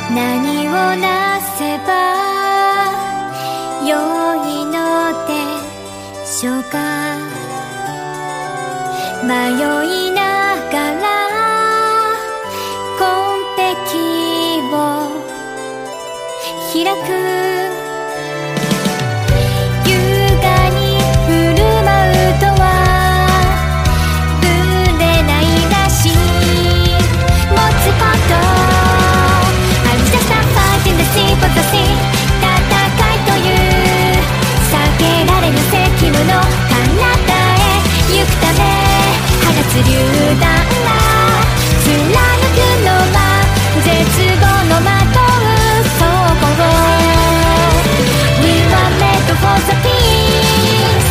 何をなせば良いのでしょうか。迷いながら紺碧を開く。流弾が貫くのは絶望のまとうそこを We were made for the peace。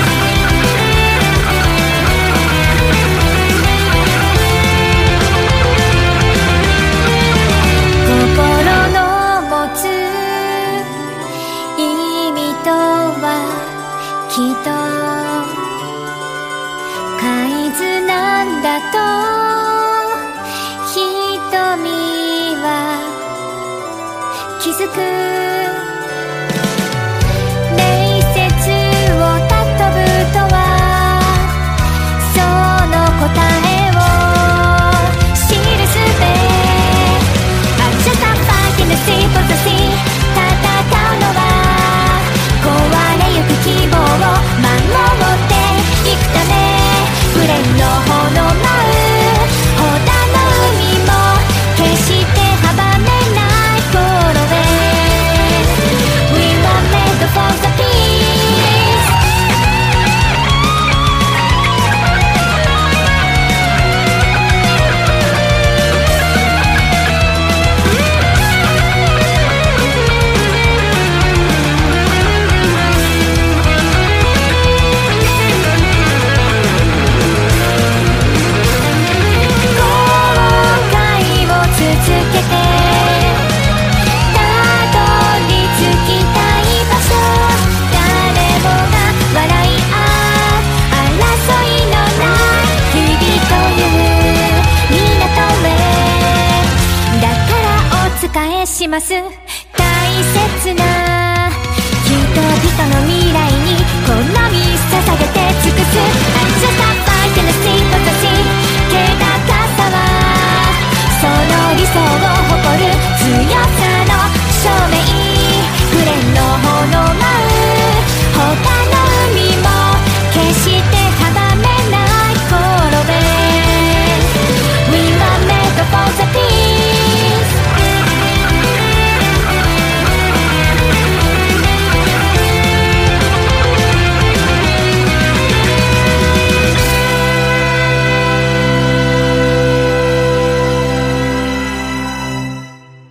心の持つ意味とはきっとだと瞳は気づく。礼節を尊ぶとはその答えを知るすべ。I'm just a fighting the sea for the sea。 戦うのは壊れゆく希望を守っていくため。フレンの炎舞う砲弾の海も決して阻めない頃へ We were made for the peace。 します。大切な人々の未来にこの身捧げて尽くす。 I'm just a fight in the sea for the sea。 気高さはその理想を誇る